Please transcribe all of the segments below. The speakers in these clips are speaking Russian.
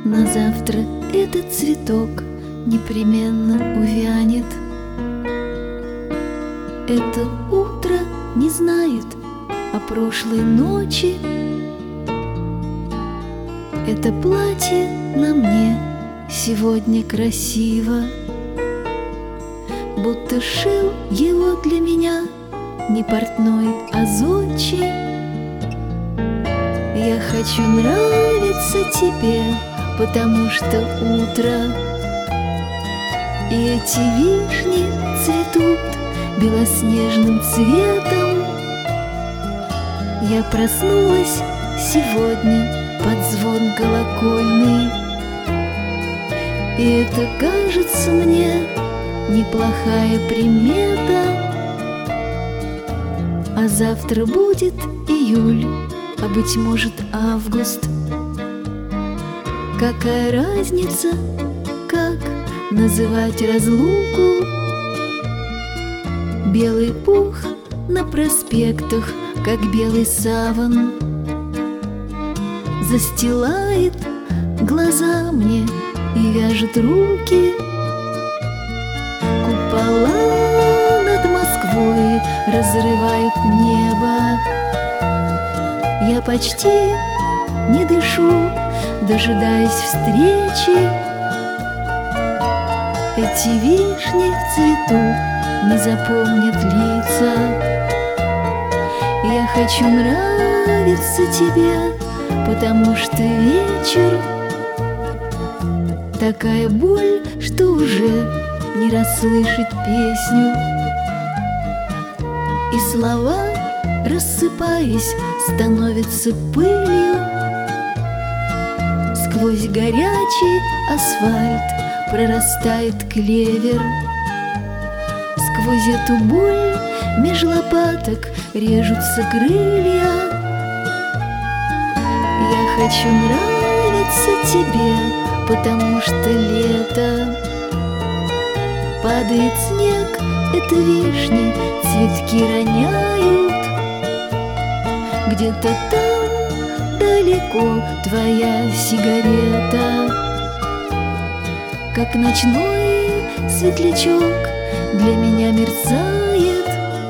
На завтра этот цветок непременно увянет. Это утро не знает о прошлой ночи. Это платье на мне сегодня красиво, будто шил его для меня не портной, а зодчий. Я хочу нравиться тебе, потому что утро, и эти вишни цветут белоснежным цветом. Я проснулась сегодня под звон колокольный, и это кажется мне неплохая примета. А завтра будет июль, а быть может август. Какая разница, как называть разлуку? Белый пух на проспектах, как белый саван, застилает глаза мне и вяжет руки. Купола над Москвой разрывают небо. Я почти не дышу, дожидаясь встречи. Эти вишни в цвету не запомнят лица. Я хочу нравиться тебе, потому что вечер такая боль, что уже не расслышать песню. И слова, рассыпаясь, становятся пылью. Сквозь горячий асфальт прорастает клевер. Сквозь эту боль меж лопаток режутся крылья. Я хочу нравиться тебе, потому что лето. Падает снег, это вишни цветки роняют. Где-то там далеко твоя сигарета, как ночной светлячок для меня мерцает.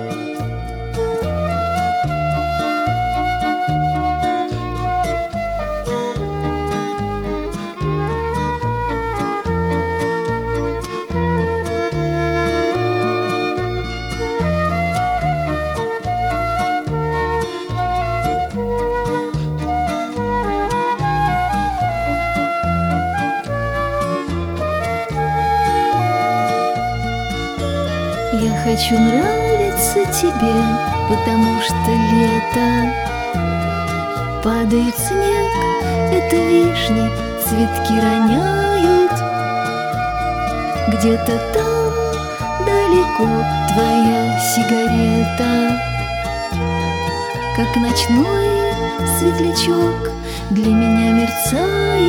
Я хочу нравиться тебе, потому что лето. Падает снег, это вишни цветки роняют. Где-то там далеко твоя сигарета, как ночной светлячок для меня мерцает.